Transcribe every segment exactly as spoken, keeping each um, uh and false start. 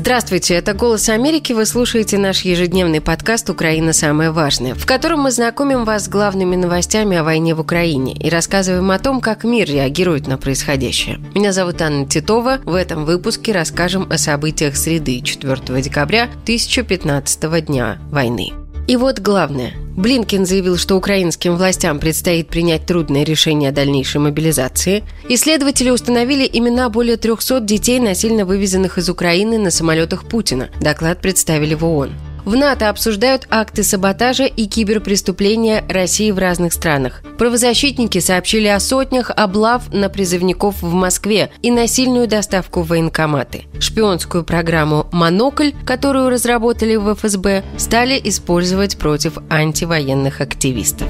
Здравствуйте, это «Голос Америки». Вы слушаете наш ежедневный подкаст «Украина. Самое важное», в котором мы знакомим вас с главными новостями о войне в Украине и рассказываем о том, как мир реагирует на происходящее. Меня зовут Анна Титова. В этом выпуске расскажем о событиях среды, четвёртого декабря тысяча пятнадцатого дня войны. И вот главное. Блинкен заявил, что украинским властям предстоит принять трудное решение о дальнейшей мобилизации. Исследователи установили имена более трехсот детей, насильно вывезенных из Украины на самолетах Путина. Доклад представили в ООН. В НАТО обсуждают акты саботажа и киберпреступления России в разных странах. Правозащитники сообщили о сотнях облав на призывников в Москве и насильную доставку в военкоматы. Шпионскую программу «Монокль», которую разработали в эф эс бэ, стали использовать против антивоенных активистов.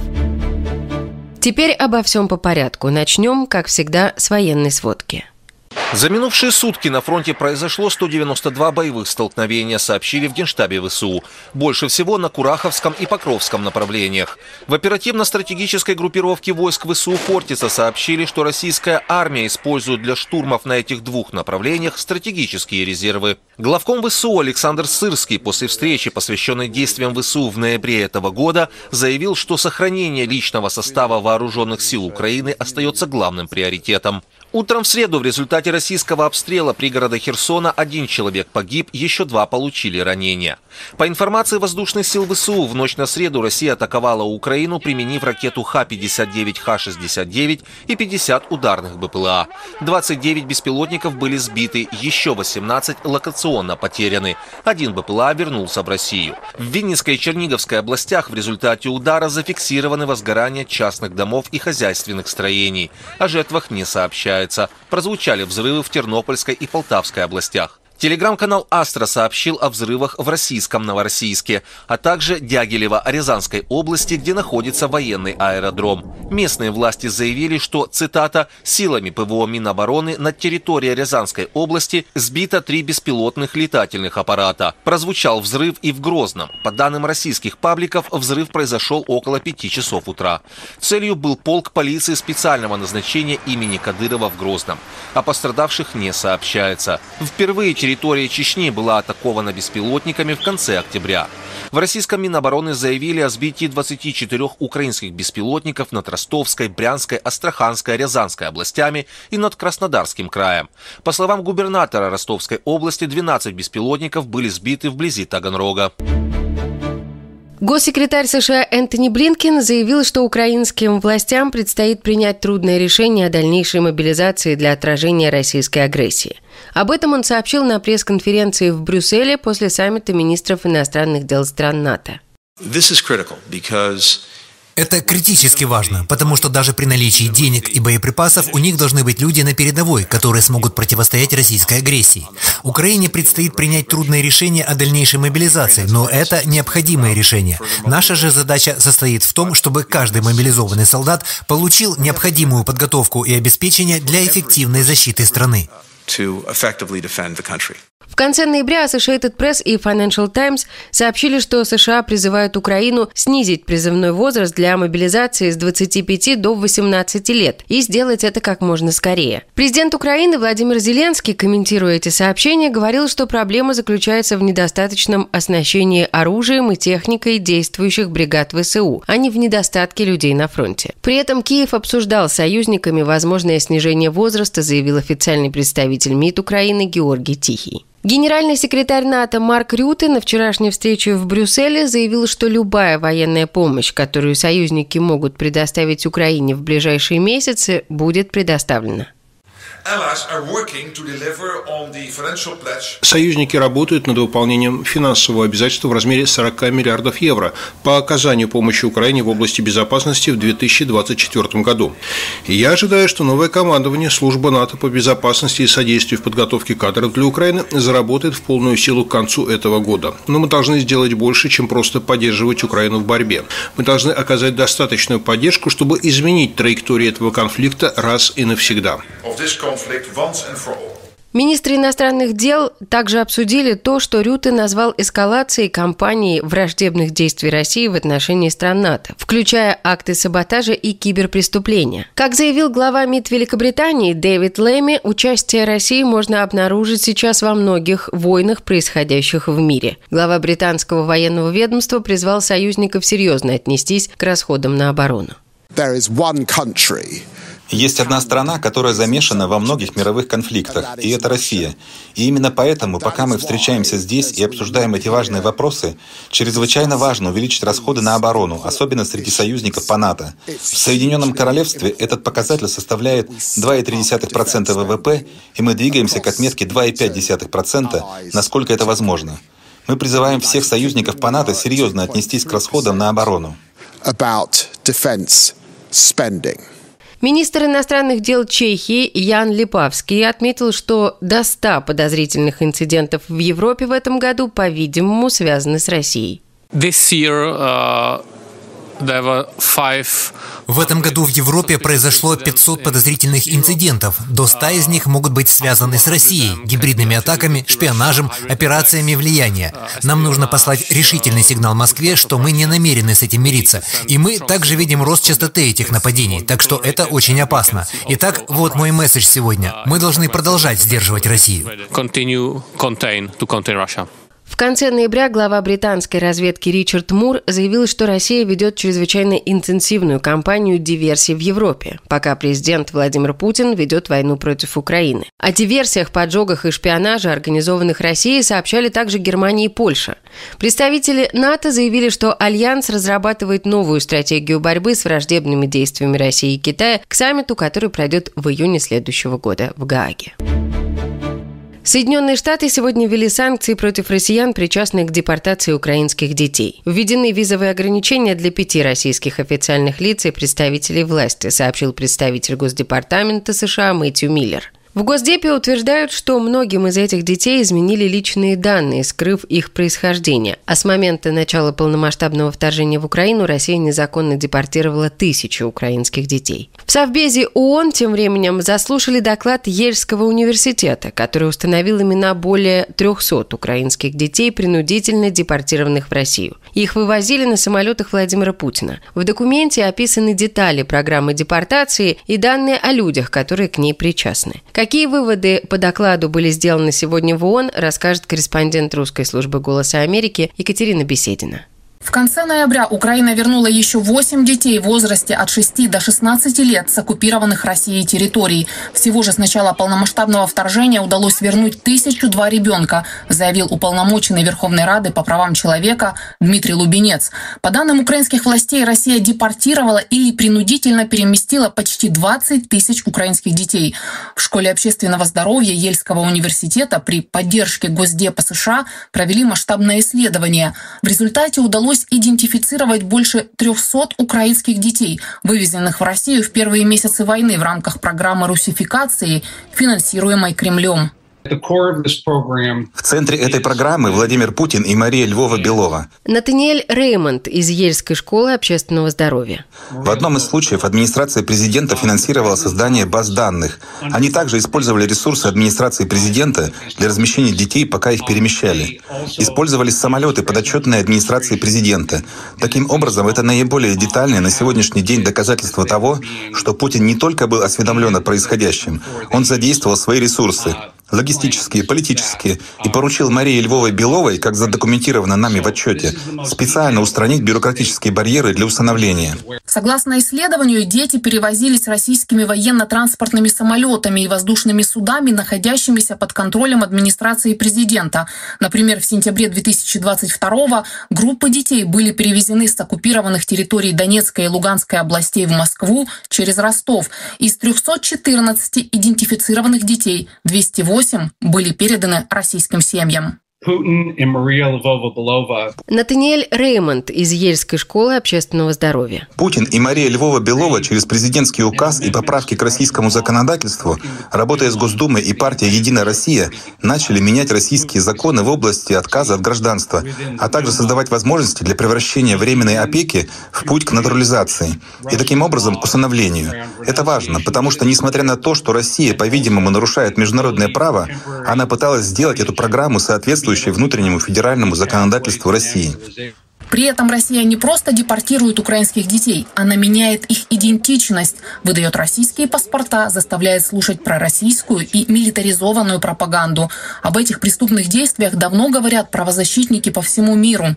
Теперь обо всем по порядку. Начнем, как всегда, с военной сводки. За минувшие сутки на фронте произошло сто девяносто два боевых столкновения, сообщили в Генштабе вэ эс у. Больше всего на Кураховском и Покровском направлениях. В оперативно-стратегической группировке войск вэ эс у «Хортица» сообщили, что российская армия использует для штурмов на этих двух направлениях стратегические резервы. Главком вэ эс у Александр Сырский после встречи, посвященной действиям вэ эс у в ноябре этого года, заявил, что сохранение личного состава вооруженных сил Украины остается главным приоритетом. Утром в среду в результате российского обстрела пригорода Херсона один человек погиб, еще два получили ранения. По информации воздушных сил вэ эс у, в ночь на среду Россия атаковала Украину, применив ракету ха пятьдесят девять, ха шестьдесят девять и пятьдесят ударных бэ пэ эл а. двадцать девять беспилотников были сбиты, еще восемнадцать локационно потеряны. Один бэ пэ эл а вернулся в Россию. В Винницкой и Черниговской областях в результате удара зафиксированы возгорания частных домов и хозяйственных строений. О жертвах не сообщают. Прозвучали взрывы в Тернопольской и Полтавской областях. Телеграм-канал «Астра» сообщил о взрывах в российском Новороссийске, а также Дягилево Рязанской области, где находится военный аэродром. Местные власти заявили, что, цитата, «силами пэ вэ о Минобороны над территорией Рязанской области сбито три беспилотных летательных аппарата». Прозвучал взрыв и в Грозном. По данным российских пабликов, взрыв произошел около пяти часов утра. Целью был полк полиции специального назначения имени Кадырова в Грозном. О пострадавших не сообщается. Впервые территория Чечни была атакована беспилотниками в конце октября. В российском Минобороны заявили о сбитии двадцати четырёх украинских беспилотников над Ростовской, Брянской, Астраханской, Рязанской областями и над Краснодарским краем. По словам губернатора Ростовской области, двенадцать беспилотников были сбиты вблизи Таганрога. Госсекретарь США Энтони Блинкен заявил, что украинским властям предстоит принять трудное решение о дальнейшей мобилизации для отражения российской агрессии. Об этом он сообщил на пресс-конференции в Брюсселе после саммита министров иностранных дел стран НАТО. Это критически важно, потому что даже при наличии денег и боеприпасов у них должны быть люди на передовой, которые смогут противостоять российской агрессии. Украине предстоит принять трудное решение о дальнейшей мобилизации, но это необходимое решение. Наша же задача состоит в том, чтобы каждый мобилизованный солдат получил необходимую подготовку и обеспечение для эффективной защиты страны. В конце ноября Associated Press и Financial Times сообщили, что США призывают Украину снизить призывной возраст для мобилизации с двадцати пяти до восемнадцати лет и сделать это как можно скорее. Президент Украины Владимир Зеленский, комментируя эти сообщения, говорил, что проблема заключается в недостаточном оснащении оружием и техникой действующих бригад вэ эс у, а не в недостатке людей на фронте. При этом Киев обсуждал с союзниками возможное снижение возраста, заявил официальный представитель МИД Украины Георгий Тихий. Генеральный секретарь НАТО Марк Рюте на вчерашней встрече в Брюсселе заявил, что любая военная помощь, которую союзники могут предоставить Украине в ближайшие месяцы, будет предоставлена. Союзники работают над выполнением финансового обязательства в размере сорока миллиардов евро по оказанию помощи Украине в области безопасности в две тысячи двадцать четвёртом году. И я ожидаю, что новое командование Службы НАТО по безопасности и содействию в подготовке кадров для Украины заработает в полную силу к концу этого года. Но мы должны сделать больше, чем просто поддерживать Украину в борьбе. Мы должны оказать достаточную поддержку, чтобы изменить траекторию этого конфликта раз и навсегда. Министры иностранных дел также обсудили то, что Рюте назвал эскалацией кампании враждебных действий России в отношении стран НАТО, включая акты саботажа и киберпреступления. Как заявил глава МИД Великобритании Дэвид Лэми, участие России можно обнаружить сейчас во многих войнах, происходящих в мире. Глава британского военного ведомства призвал союзников серьезно отнестись к расходам на оборону. Есть одна страна, которая замешана во многих мировых конфликтах, и это Россия. И именно поэтому, пока мы встречаемся здесь и обсуждаем эти важные вопросы, чрезвычайно важно увеличить расходы на оборону, особенно среди союзников по НАТО. В Соединенном Королевстве этот показатель составляет два и три десятых процента вэ вэ пэ, и мы двигаемся к отметке два и пять десятых процента, насколько это возможно. Мы призываем всех союзников по НАТО серьезно отнестись к расходам на оборону. Министр иностранных дел Чехии Ян Липавский отметил, что до ста подозрительных инцидентов в Европе в этом году, по-видимому, связаны с Россией. This year, uh... В этом году в Европе произошло пятьсот подозрительных инцидентов. До ста из них могут быть связаны с Россией, гибридными атаками, шпионажем, операциями влияния. Нам нужно послать решительный сигнал Москве, что мы не намерены с этим мириться. И мы также видим рост частоты этих нападений, так что это очень опасно. Итак, вот мой месседж сегодня. Мы должны продолжать сдерживать Россию. В конце ноября глава британской разведки Ричард Мур заявил, что Россия ведет чрезвычайно интенсивную кампанию диверсий в Европе, пока президент Владимир Путин ведет войну против Украины. О диверсиях, поджогах и шпионаже, организованных Россией, сообщали также Германия и Польша. Представители НАТО заявили, что Альянс разрабатывает новую стратегию борьбы с враждебными действиями России и Китая к саммиту, который пройдет в июне следующего года в Гааге. Соединенные Штаты сегодня ввели санкции против россиян, причастных к депортации украинских детей. Введены визовые ограничения для пяти российских официальных лиц и представителей власти, сообщил представитель Госдепартамента США Мэтью Миллер. В Госдепе утверждают, что многим из этих детей изменили личные данные, скрыв их происхождение. А с момента начала полномасштабного вторжения в Украину Россия незаконно депортировала тысячи украинских детей. В Совбезе ООН тем временем заслушали доклад Ельского университета, который установил имена более трехсот украинских детей, принудительно депортированных в Россию. Их вывозили на самолетах Владимира Путина. В документе описаны детали программы депортации и данные о людях, которые к ней причастны. Какие выводы по докладу были сделаны сегодня в ООН, расскажет корреспондент русской службы «Голоса Америки» Екатерина Беседина. В конце ноября Украина вернула еще восемь детей в возрасте от шести до шестнадцати лет с оккупированных Россией территорий. Всего же с начала полномасштабного вторжения удалось вернуть тысячу два ребенка, заявил уполномоченный Верховной Рады по правам человека Дмитрий Лубенец. По данным украинских властей, Россия депортировала или принудительно переместила почти двадцать тысяч украинских детей. В школе общественного здоровья Ельского университета при поддержке Госдепа США провели масштабное исследование. В результате удалось идентифицировать больше трехсот украинских детей, вывезенных в Россию в первые месяцы войны в рамках программы русификации, финансируемой Кремлем. В центре этой программы Владимир Путин и Мария Львова-Белова. Натаниэль Реймонд из Ельской школы общественного здоровья. В одном из случаев администрация президента финансировала создание баз данных. Они также использовали ресурсы администрации президента для размещения детей, пока их перемещали. Использовались самолеты, подотчетные администрации президента. Таким образом, это наиболее детальное на сегодняшний день доказательство того, что Путин не только был осведомлен о происходящем, он задействовал свои ресурсы. Логистические, политические, и поручил Марии Львовой-Беловой, как задокументировано нами в отчете, специально устранить бюрократические барьеры для усыновления. Согласно исследованию, дети перевозились российскими военно-транспортными самолетами и воздушными судами, находящимися под контролем администрации президента. Например, в сентябре две тысячи двадцать второго группы детей были перевезены с оккупированных территорий Донецкой и Луганской областей в Москву через Ростов. Из трёхсот четырнадцати идентифицированных детей двести восемь были переданы российским семьям. Натаниэль Реймонд из Ельской школы общественного здоровья. Путин и Мария Львова-Белова через президентский указ и поправки к российскому законодательству, работая с Госдумой и партией «Единая Россия», начали менять российские законы в области отказа от гражданства, а также создавать возможности для превращения временной опеки в путь к натурализации и таким образом к усыновлению. Это важно, потому что, несмотря на то, что Россия, по-видимому, нарушает международное право, она пыталась сделать эту программу соответствующей внутреннему федеральному законодательству России. При этом Россия не просто депортирует украинских детей, она меняет их идентичность, выдает российские паспорта, заставляет слушать пророссийскую и милитаризованную пропаганду. Об этих преступных действиях давно говорят правозащитники по всему миру.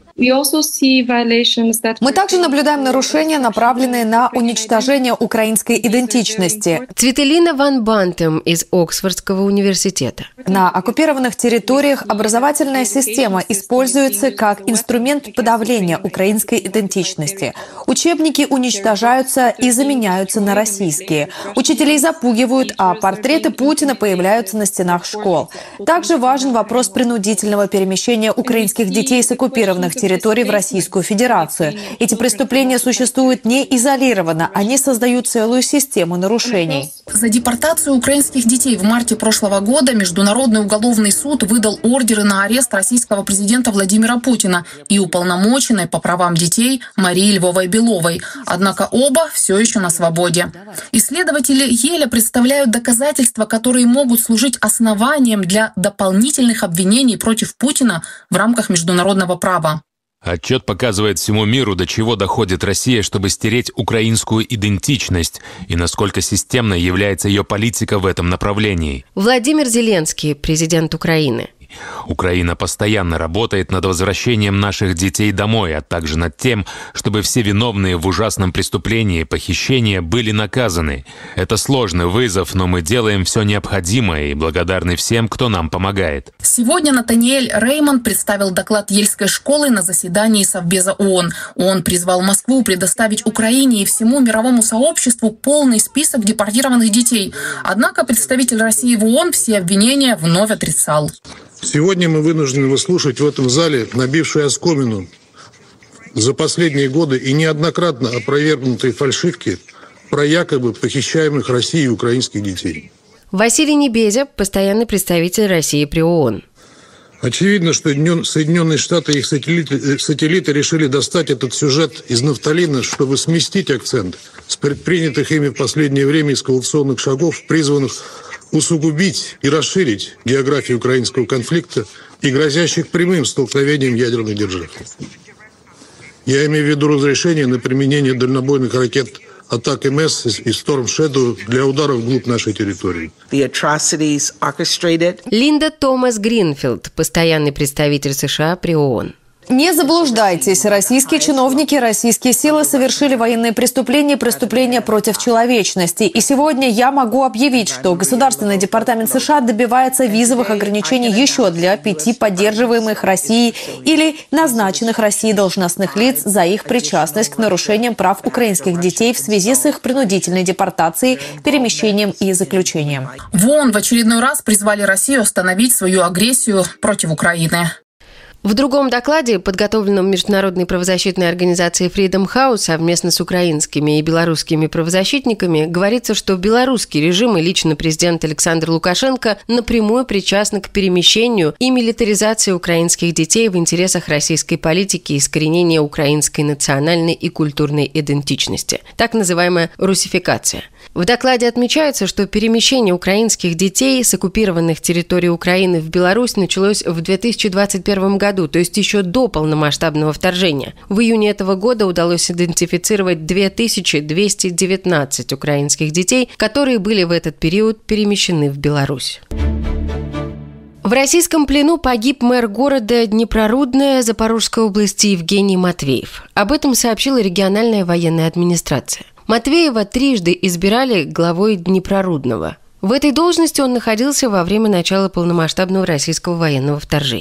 Мы также наблюдаем нарушения, направленные на уничтожение украинской идентичности. Цветелина Ван Бантем из Оксфордского университета. На оккупированных территориях образовательная система используется как инструмент подавления украинской идентичности. Учебники уничтожаются и заменяются на российские. Учителей запугивают, а портреты Путина появляются на стенах школ. Также важен вопрос принудительного перемещения украинских детей с оккупированных территорий в Российскую Федерацию. Эти преступления существуют не изолированно, они создают целую систему нарушений. За депортацию украинских детей в марте прошлого года Международный уголовный суд выдал ордеры на арест российского президента Владимира Путина и уполномоченной по правам детей Марии Львовой-Беловой. Однако оба все еще на свободе. Исследователи Еля представляют доказательства, которые могут служить основанием для дополнительных обвинений против Путина в рамках международного права. Отчет показывает всему миру, до чего доходит Россия, чтобы стереть украинскую идентичность, и насколько системной является ее политика в этом направлении. Владимир Зеленский, президент Украины. Украина постоянно работает над возвращением наших детей домой, а также над тем, чтобы все виновные в ужасном преступлении похищения были наказаны. Это сложный вызов, но мы делаем все необходимое и благодарны всем, кто нам помогает. Сегодня Натаниэль Реймонд представил доклад Ельской школы на заседании Совбеза ООН. Он призвал Москву предоставить Украине и всему мировому сообществу полный список депортированных детей. Однако представитель России в ООН все обвинения вновь отрицал. Сегодня мы вынуждены выслушать в этом зале набившую оскомину за последние годы и неоднократно опровергнутые фальшивки про якобы похищаемых Россией украинских детей. Василий Небезя, постоянный представитель России при ООН. Очевидно, что Соединенные Штаты и их сателлиты, сателлиты решили достать этот сюжет из нафталина, чтобы сместить акцент с предпринятых ими в последнее время эскалационных шагов, призванных усугубить и расширить географию украинского конфликта и грозящих прямым столкновением ядерных держав. Я имею в виду разрешение на применение дальнобойных ракет атак МС и Storm Shadow для ударов вглубь нашей территории. Линда Томас Гринфилд, постоянный представитель США при ООН. Не заблуждайтесь, российские чиновники, российские силы совершили военные преступления, преступления против человечности. И сегодня я могу объявить, что Государственный департамент США добивается визовых ограничений еще для пяти поддерживаемых Россией или назначенных Россией должностных лиц за их причастность к нарушениям прав украинских детей в связи с их принудительной депортацией, перемещением и заключением. В ООН в очередной раз призвали Россию остановить свою агрессию против Украины. В другом докладе, подготовленном Международной правозащитной организацией Freedom House совместно с украинскими и белорусскими правозащитниками, говорится, что белорусский режим и лично президент Александр Лукашенко напрямую причастны к перемещению и милитаризации украинских детей в интересах российской политики и искоренения украинской национальной и культурной идентичности, так называемая русификация. В докладе отмечается, что перемещение украинских детей с оккупированных территорий Украины в Беларусь началось в две тысячи двадцать первом году, то есть еще до полномасштабного вторжения. В июне этого года удалось идентифицировать две тысячи двести девятнадцать украинских детей, которые были в этот период перемещены в Беларусь. В российском плену погиб мэр города Днепрорудная Запорожской области Евгений Матвеев. Об этом сообщила региональная военная администрация. Матвеева трижды избирали главой Днепрорудного. В этой должности он находился во время начала полномасштабного российского военного вторжения.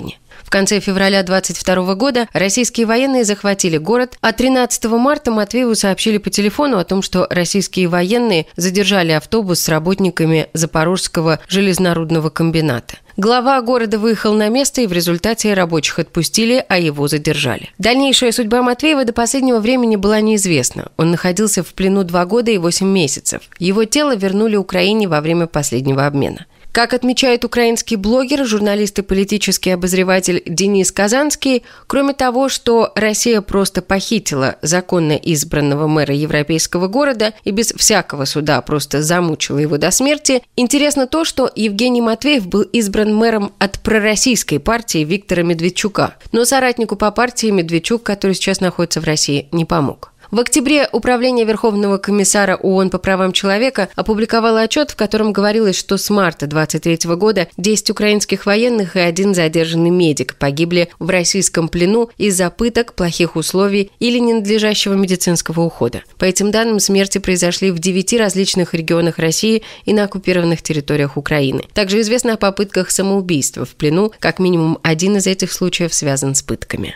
В конце февраля двадцать второго года российские военные захватили город, а тринадцатого марта Матвееву сообщили по телефону о том, что российские военные задержали автобус с работниками Запорожского железнорудного комбината. Глава города выехал на место, и в результате рабочих отпустили, а его задержали. Дальнейшая судьба Матвеева до последнего времени была неизвестна. Он находился в плену два года и восемь месяцев. Его тело вернули Украине во время последнего обмена. Как отмечает украинский блогер, журналист и политический обозреватель Денис Казанский, кроме того, что Россия просто похитила законно избранного мэра европейского города и без всякого суда просто замучила его до смерти, интересно то, что Евгений Матвеев был избран мэром от пророссийской партии Виктора Медведчука, но соратнику по партии Медведчук, который сейчас находится в России, не помог. В октябре Управление Верховного комиссара ООН по правам человека опубликовало отчет, в котором говорилось, что с марта двадцать третьего года десять украинских военных и один задержанный медик погибли в российском плену из-за пыток, плохих условий или ненадлежащего медицинского ухода. По этим данным, смерти произошли в девяти различных регионах России и на оккупированных территориях Украины. Также известно о попытках самоубийства в плену, как минимум один из этих случаев связан с пытками.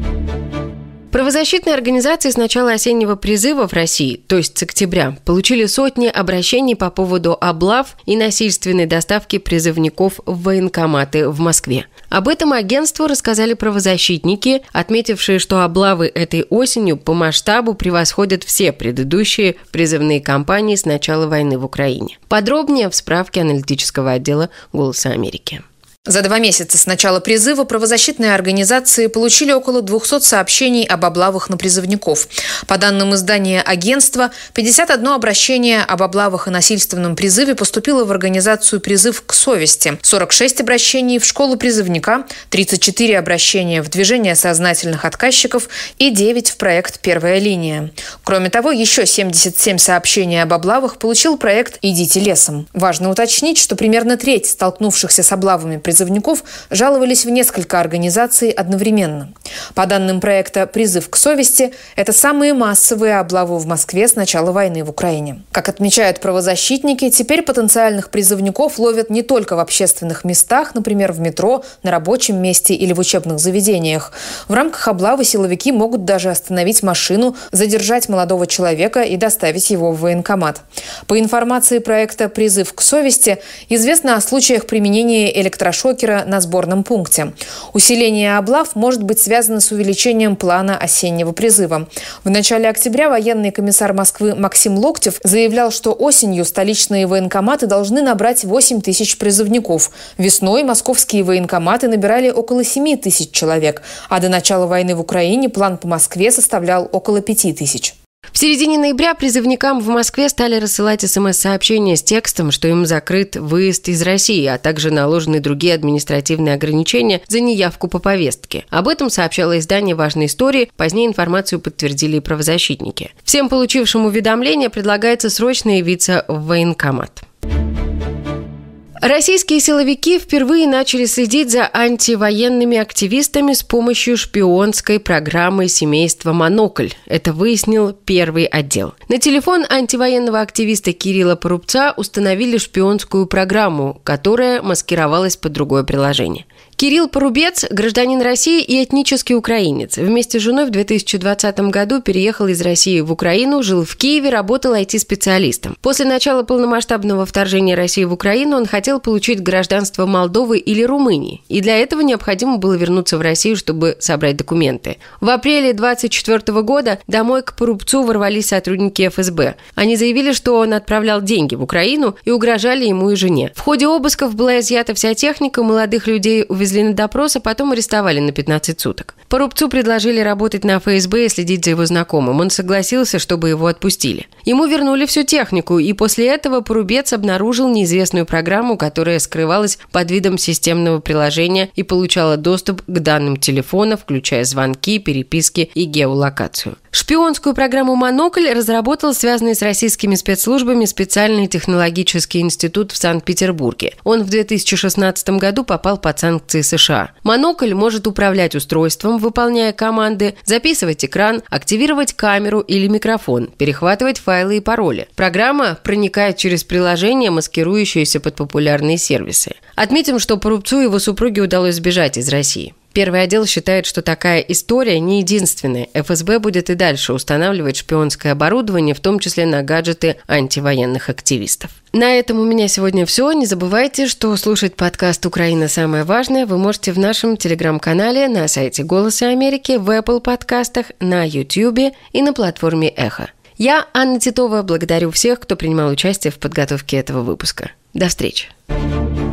Правозащитные организации с начала осеннего призыва в России, то есть с октября, получили сотни обращений по поводу облав и насильственной доставки призывников в военкоматы в Москве. Об этом агентству рассказали правозащитники, отметившие, что облавы этой осенью по масштабу превосходят все предыдущие призывные кампании с начала войны в Украине. Подробнее в справке аналитического отдела «Голоса Америки». За два месяца с начала призыва правозащитные организации получили около двухсот сообщений об облавах на призывников. По данным издания агентства, пятьдесят одно обращение об облавах и насильственном призыве поступило в организацию «Призыв к совести», сорок шесть обращений в школу призывника, тридцать четыре обращения в движение сознательных отказчиков и девять в проект «Первая линия». Кроме того, еще семьдесят семь сообщений об облавах получил проект «Идите лесом». Важно уточнить, что примерно треть столкнувшихся с облавами призывников призывников жаловались в несколько организаций одновременно. По данным проекта «Призыв к совести», это самые массовые облавы в Москве с начала войны в Украине. Как отмечают правозащитники, теперь потенциальных призывников ловят не только в общественных местах, например, в метро, на рабочем месте или в учебных заведениях. В рамках облавы силовики могут даже остановить машину, задержать молодого человека и доставить его в военкомат. По информации проекта «Призыв к совести» известно о случаях применения электрошокера на сборном пункте. Усиление облав может быть связано с увеличением плана осеннего призыва. В начале октября военный комиссар Москвы Максим Локтев заявлял, что осенью столичные военкоматы должны набрать восемь тысяч призывников. Весной московские военкоматы набирали около семи тысяч человек, а до начала войны в Украине план по Москве составлял около пяти тысяч. В середине ноября призывникам в Москве стали рассылать смс-сообщения с текстом, что им закрыт выезд из России, а также наложены другие административные ограничения за неявку по повестке. Об этом сообщало издание «Важные истории», позднее информацию подтвердили и правозащитники. Всем получившим уведомление предлагается срочно явиться в военкомат. Российские силовики впервые начали следить за антивоенными активистами с помощью шпионской программы семейства «Монокль». Это выяснил первый отдел. На телефон антивоенного активиста Кирилла Порубца установили шпионскую программу, которая маскировалась под другое приложение. Кирилл Порубец – гражданин России и этнический украинец. Вместе с женой в две тысячи двадцатом году переехал из России в Украину, жил в Киеве, работал ай ти-специалистом. После начала полномасштабного вторжения России в Украину он хотел получить гражданство Молдовы или Румынии. И для этого необходимо было вернуться в Россию, чтобы собрать документы. В апреле двадцать четвёртого года домой к Порубцу ворвались сотрудники эф эс бэ. Они заявили, что он отправлял деньги в Украину и угрожали ему и жене. В ходе обысков была изъята вся техника, молодых людей увезли на допрос, а потом арестовали на пятнадцать суток. Порубцу предложили работать на эф эс бэ и следить за его знакомым. Он согласился, чтобы его отпустили. Ему вернули всю технику, и после этого Порубец обнаружил неизвестную программу, которая скрывалась под видом системного приложения и получала доступ к данным телефона, включая звонки, переписки и геолокацию. Шпионскую программу «Монокль» разработал связанный с российскими спецслужбами специальный технологический институт в Санкт-Петербурге. Он в две тысячи шестнадцатом году попал под санкции США. «Монокль» может управлять устройством, выполняя команды, записывать экран, активировать камеру или микрофон, перехватывать файлы и пароли. Программа проникает через приложение, маскирующееся под популярные сервисы. Отметим, что Порубцу и его супруге удалось сбежать из России. Первый отдел считает, что такая история не единственная. эф эс бэ будет и дальше устанавливать шпионское оборудование, в том числе на гаджеты антивоенных активистов. На этом у меня сегодня все. Не забывайте, что слушать подкаст «Украина. Самое важное» вы можете в нашем телеграм-канале, на сайте «Голоса Америки», в Apple подкастах, на YouTube и на платформе «Эхо». Я, Анна Титова, благодарю всех, кто принимал участие в подготовке этого выпуска. До встречи!